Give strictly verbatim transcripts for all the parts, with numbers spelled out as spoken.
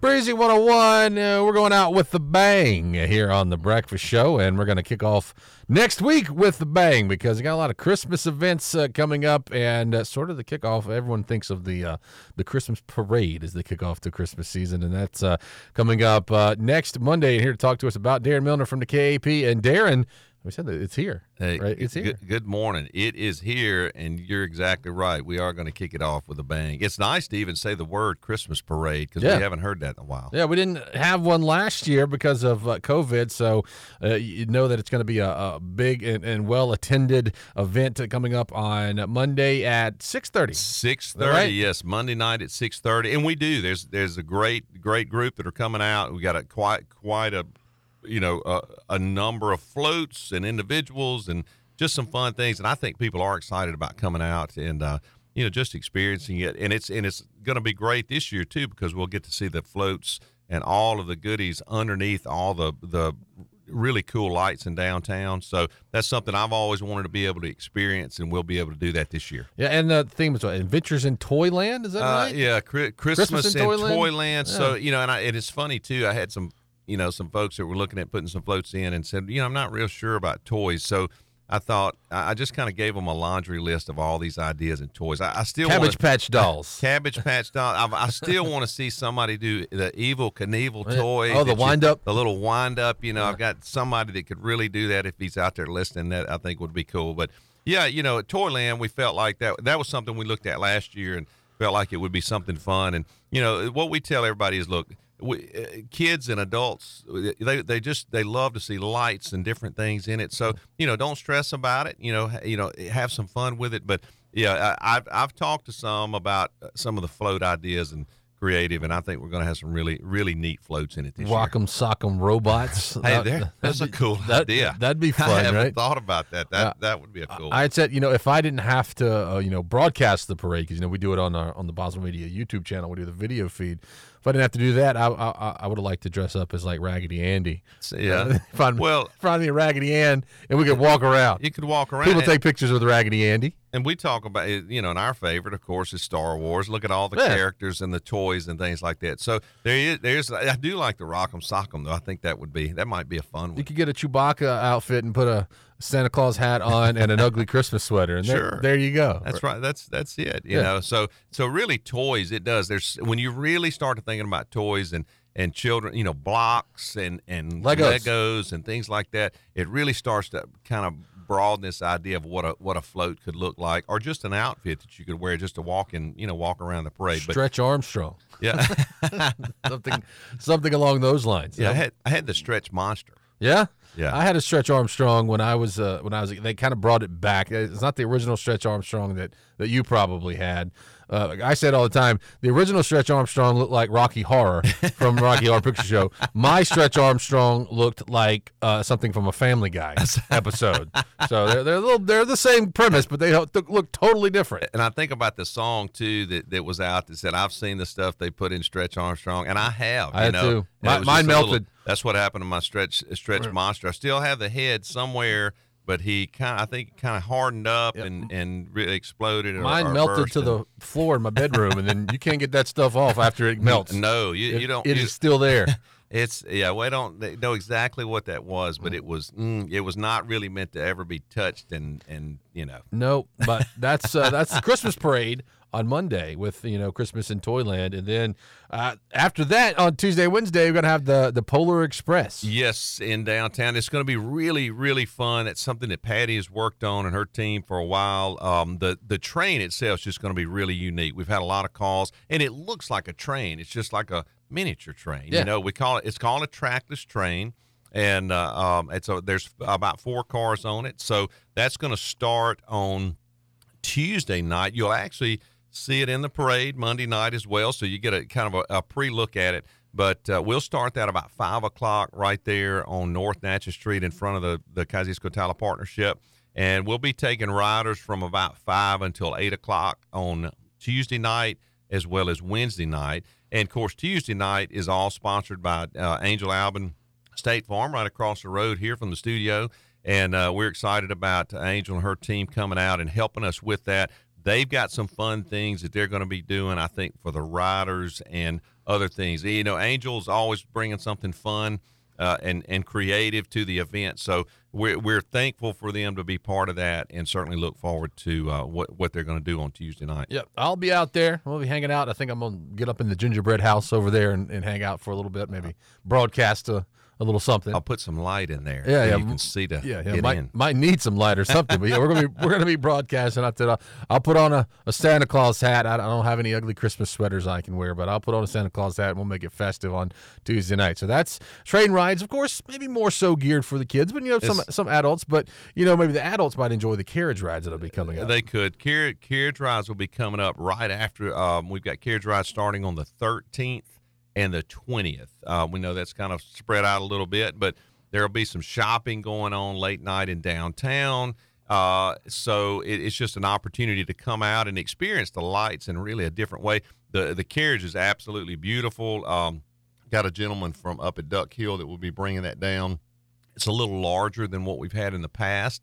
Breezy one oh one, uh, we're going out with the bang here on The Breakfast Show, and we're going to kick off next week with the bang because we got a lot of Christmas events uh, coming up, and uh, sort of the kickoff. Everyone thinks of the uh, the Christmas parade as the kickoff to Christmas season, and that's uh, coming up uh, next Monday. And here to talk to us about Darren Milner from the K A P. And Darren, we said that it's here, hey, right? It's here. Good, good morning. It is here, and you're exactly right. We are going to kick it off with a bang. It's nice to even say the word Christmas parade because yeah. we haven't heard that in a while. Yeah, we didn't have one last year because of uh, COVID, so uh, you know that it's going to be a, a big and, and well-attended event coming up on Monday at six thirty. six thirty, right? Yes, Monday night at six thirty, and we do. There's there's a great great group that are coming out. We got a quite quite a you know, uh, a number of floats and individuals and just some fun things. And I think people are excited about coming out and, uh, you know, just experiencing it. And it's and it's going to be great this year, too, because we'll get to see the floats and all of the goodies underneath all the, the really cool lights in downtown. So that's something I've always wanted to be able to experience, and we'll be able to do that this year. Yeah, and the theme is what, Adventures in Toyland, is that uh, right? Yeah, Christmas, Christmas in Toyland. Toyland. Yeah. So, you know, and I, it is funny, too. I had some you know, some folks that were looking at putting some floats in and said, you know, I'm not real sure about toys. So I thought I just kind of gave them a laundry list of all these ideas and toys. I, I still Cabbage wanna, Patch Dolls. Cabbage Patch Dolls. I, I still want to see somebody do the Evel Knievel toy. Oh, the wind you, up. The little wind up. You know, yeah. I've got somebody that could really do that if he's out there listening. That I think would be cool. But yeah, you know, at Toyland, we felt like that. That was something we looked at last year and felt like it would be something fun. And you know, what we tell everybody is, look. We, uh, kids and adults, they they just they love to see lights and different things in it. So you know, don't stress about it. You know, you know, have some fun with it. But yeah, I, I've I've talked to some about some of the float ideas and creative, and I think we're going to have some really really neat floats in it this Rock'em year. Sock'em robots. Hey, there, that's a cool that, idea. That'd be fun, I haven't right? thought about that. That uh, that would be a cool. I had said, you know, if I didn't have to, uh, you know, broadcast the parade, because you know we do it on our on the Boswell Media YouTube channel, we do the video feed. If I didn't have to do that, I I, I would have liked to dress up as like Raggedy Andy. Yeah. Uh, find, well, find me a Raggedy Ann, and we could walk around. You could walk around. People take pictures with Raggedy Andy. And we talk about it, you know, and our favorite, of course, is Star Wars. Look at all the yeah. characters and the toys and things like that. So there is, there's, I do like the Rock'em Sock'em, though. I think that would be, that might be a fun one. You could get a Chewbacca outfit and put a Santa Claus hat on and an ugly Christmas sweater, and there, sure. there you go. That's right. That's that's it. You yeah. know, so so really, toys. It does. There's when you really start to thinking about toys and and children, you know, blocks and and Legos. Legos and things like that. It really starts to kind of broaden this idea of what a what a float could look like, or just an outfit that you could wear just to walk in, you know, walk around the parade. Stretch but, Armstrong. Yeah, something something along those lines. Yeah, I had I had the Stretch Monster. Yeah, yeah. I had a Stretch Armstrong when I was uh, when I was. They kind of brought it back. It's not the original Stretch Armstrong that, that you probably had. Uh, I said all the time, the original Stretch Armstrong looked like Rocky Horror from Rocky Horror Picture Show. My Stretch Armstrong looked like uh, something from a Family Guy episode. So they're they're a little, they're the same premise, but they look totally different. And I think about the song too that, that was out that said, "I've seen the stuff they put in Stretch Armstrong," and I have. I you had know, too. My, mine melted. Little, that's what happened to my Stretch Stretch right. Monster. I still have the head somewhere. But he kind of, I think, kind of hardened up yep. and, and really exploded. Mine or, or melted to and, the floor in my bedroom, and then you can't get that stuff off after it melts. No, you, it, you don't. It you, is still there. It's yeah. We don't know exactly what that was, but it was mm, it was not really meant to ever be touched, and and you know. No, but that's uh, that's the Christmas parade on Monday with, you know, Christmas in Toyland. And then uh, after that, on Tuesday, Wednesday, we're going to have the, the Polar Express. Yes, in downtown. It's going to be really, really fun. It's something that Patty has worked on and her team for a while. Um, the, the train itself is just going to be really unique. We've had a lot of calls, and it looks like a train. It's just like a miniature train. Yeah. You know, we call it, it's called a trackless train. And uh, um, it's a, there's about four cars on it. So that's going to start on Tuesday night. You'll actually see it in the parade Monday night as well, so you get a kind of a, a pre-look at it. But uh, we'll start that about five o'clock right there on North Natchez Street in front of the, the Kosciusko-Tala Partnership. And we'll be taking riders from about five until eight o'clock on Tuesday night as well as Wednesday night. And, of course, Tuesday night is all sponsored by uh, Angel Albin State Farm right across the road here from the studio. And uh, we're excited about Angel and her team coming out and helping us with that. they've got some fun things that they're going to be doing, I think, for the riders and other things. You know, Angel's always bringing something fun uh, and, and creative to the event. So we're, we're thankful for them to be part of that, and certainly look forward to uh, what, what they're going to do on Tuesday night. Yep, I'll be out there. We'll be hanging out. I think I'm going to get up in the gingerbread house over there and, and hang out for a little bit, maybe broadcast a, a little something. I'll put some light in there. Yeah, so yeah. You can see to yeah, yeah. get Might, in. might need some light or something, but yeah, we're gonna be we're gonna be broadcasting out there. I'll, I'll put on a, a Santa Claus hat. I, I don't have any ugly Christmas sweaters I can wear, but I'll put on a Santa Claus hat and we'll make it festive on Tuesday night. So that's train rides, of course, maybe more so geared for the kids, but you know some It's, some adults. But you know maybe the adults might enjoy the carriage rides that'll be coming up. They could. Car- carriage rides will be coming up right after. Um, we've got carriage rides starting on the thirteenth and the twentieth. Uh, we know that's kind of spread out a little bit, but there will be some shopping going on late night in downtown. Uh, so it, it's just an opportunity to come out and experience the lights in really a different way. The the carriage is absolutely beautiful. Um, got a gentleman from up at Duck Hill that will be bringing that down. It's a little larger than what we've had in the past.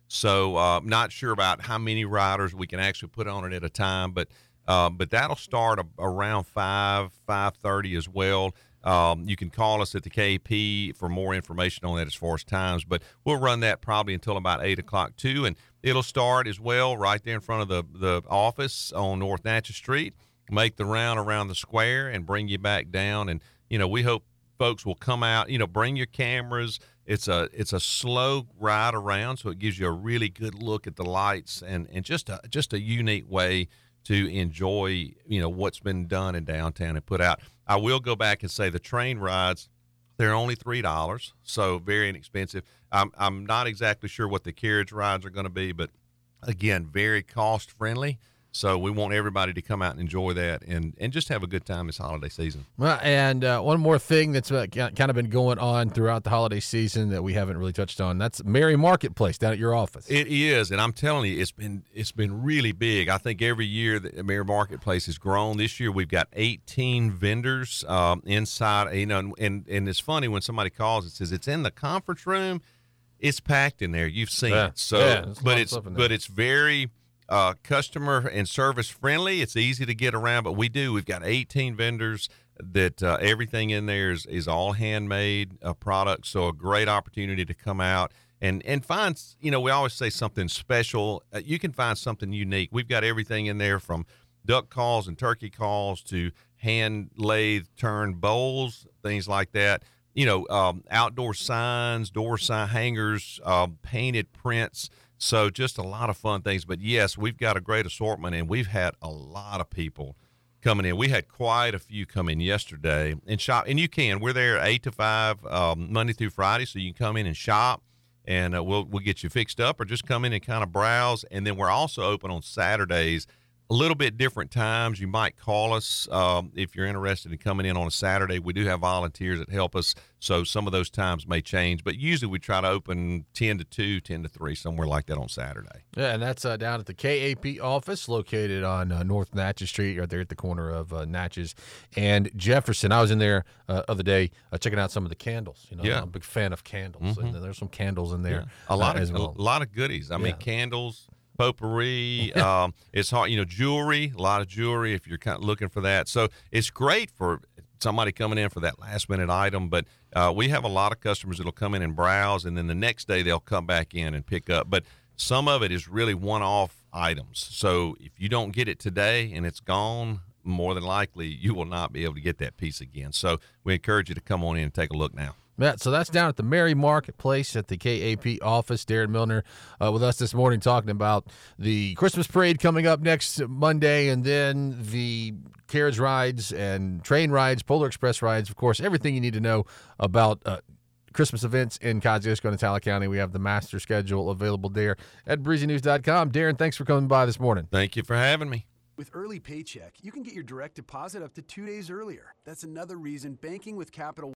So uh, not sure about how many riders we can actually put on it at a time, but uh, but that'll start a, around five, five thirty as well. Um, you can call us at the K A P for more information on that as far as times, but we'll run that probably until about eight o'clock too, and it'll start as well right there in front of the, the office on North Natchez Street, make the round around the square and bring you back down. And, you know, we hope folks will come out, you know, bring your cameras. It's a it's a slow ride around, so it gives you a really good look at the lights and, and just a, just a unique way to enjoy, you know, what's been done in downtown and put out. I will go back and say the train rides, they're only three dollars, so very inexpensive. I'm I'm not exactly sure what the carriage rides are going to be, but again, very cost friendly. So we want everybody to come out and enjoy that and, and just have a good time this holiday season. Well, and uh, one more thing that's uh, kind of been going on throughout the holiday season that we haven't really touched on, that's Mary Marketplace down at your office. It is, and I'm telling you, it's been it's been really big. I think every year the Mary Marketplace has grown. This year we've got eighteen vendors um, inside. You know, and and it's funny when somebody calls and says it's in the conference room. It's packed in there. You've seen yeah. it. So, yeah, but it's but it's very Uh, customer and service friendly. It's easy to get around, but we do. We've got eighteen vendors that uh, everything in there is, is all handmade uh, products. So a great opportunity to come out and, and find, you know, we always say something special. Uh, you can find something unique. We've got everything in there from duck calls and turkey calls to hand lathe turned bowls, things like that. You know, um, outdoor signs, door sign hangers, uh, painted prints. So just a lot of fun things. But, yes, we've got a great assortment, and we've had a lot of people coming in. We had quite a few come in yesterday and shop. And you can. We're there eight to five um, Monday through Friday, so you can come in and shop, and uh, we'll we'll get you fixed up or just come in and kind of browse. And then we're also open on Saturdays, a little bit different times. You might call us um, if you're interested in coming in on a Saturday. We do have volunteers that help us, so some of those times may change. But usually we try to open ten to two, ten to three, somewhere like that on Saturday. Yeah, and that's uh, down at the K A P office located on uh, North Natchez Street, right there at the corner of uh, Natchez and Jefferson. I was in there uh, other day uh, checking out some of the candles. You know, Yeah. I'm a big fan of candles, Mhm. and there's some candles in there. Yeah. A lot uh, of as well. a lot of goodies. I mean, Yeah. candles, potpourri. um, it's hard, you know, jewelry. A lot of jewelry if you're kind of looking for that. So it's great for somebody coming in for that last minute item. But uh, we have a lot of customers that'll come in and browse, and then the next day they'll come back in and pick up. But some of it is really one-off items. So if you don't get it today and it's gone, more than likely you will not be able to get that piece again. So we encourage you to come on in and take a look now. Yeah, so that's down at the Mary Marketplace at the K A P office. Darren Milner uh, with us this morning talking about the Christmas parade coming up next Monday, and then the carriage rides and train rides, Polar Express rides, of course, everything you need to know about uh, Christmas events in Kosciuszko and Talbot County. We have the master schedule available there at breezy news dot com. Darren, thanks for coming by this morning. Thank you for having me. With Early Paycheck, you can get your direct deposit up to two days earlier. That's another reason banking with Capital